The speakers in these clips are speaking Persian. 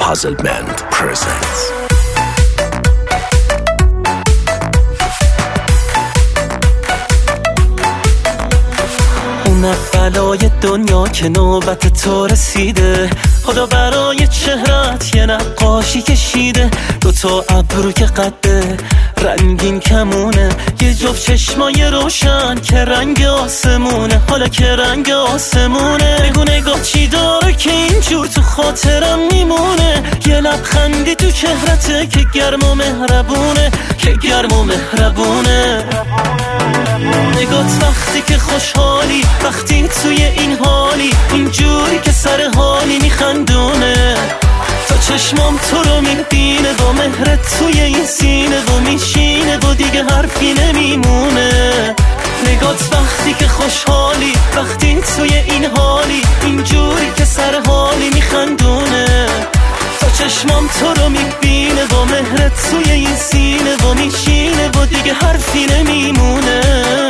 Puzzle Band presents. اون بلای دنیا که نوبت تو رسیده، خدا برای چهرت یه نقاشی کشیده. دوتا ابرو که قده رنگین کمونه، یه جفت چشمای روشن که رنگ آسمونه. حالا که رنگ آسمونه، بگو نگاه چی داره که اینجور تو خاطرم میمونه. یه لبخندی تو چهرته که گرم و مهربونه، که گرم و مهربونه. نگات وقتی که خوشحالی، وقتی توی این حالی، اینجوری که سر حالی میخندونه. تا چشمام تو رو میبینه، با مهرت توی این سینه و میشینه و دیگه حرفی نمیمونه. نگات وقتی که خوشحالی، وقتی توی این حالی، اینجوری که سر حالی میخندونه. تا چشمام تو رو میبینه، با مهرت توی این سینه و میشینه و دیگه حرفی نمیمونه.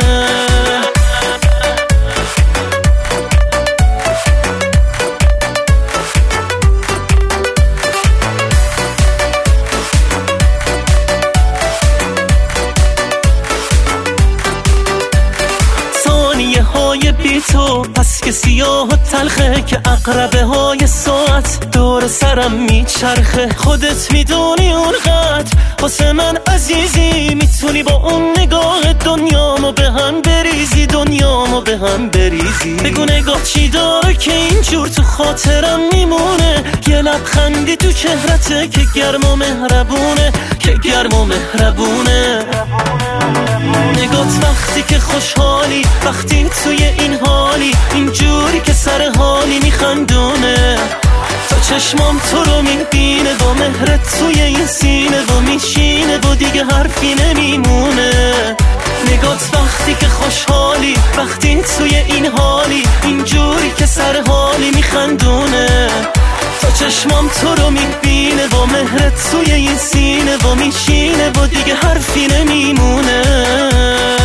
های بی تو پس که سیاه و تلخه، که عقربه های ساعت دور سرم میچرخه. خودت میدونی اونقدر واسه من عزیزی، میتونی با اون نگاه دنیامو به هم بریزی، دنیامو به هم بریزی. بگو نگاه چی داره که اینجور تو خاطرم میمونه. یه لبخندی تو چهرته که گرم و مهربونه، که گرم و مهربونه. نگات وقتی که خوشحالی، وقتی توی این حالی، اینجوری که سر حالی میخندونه. تا چشمام تو رو میبینه، با مهرت توی این سینه و میشینه و دیگه حرفی نمیمونه. نگات وقتی که خوشحالی، وقتی توی این حالی، اینجوری که سر حالی میخندونه. تا چشمام تو رو میبینه، با مهرت توی این سینه و میشینه و دیگه حرفی نمیمونه.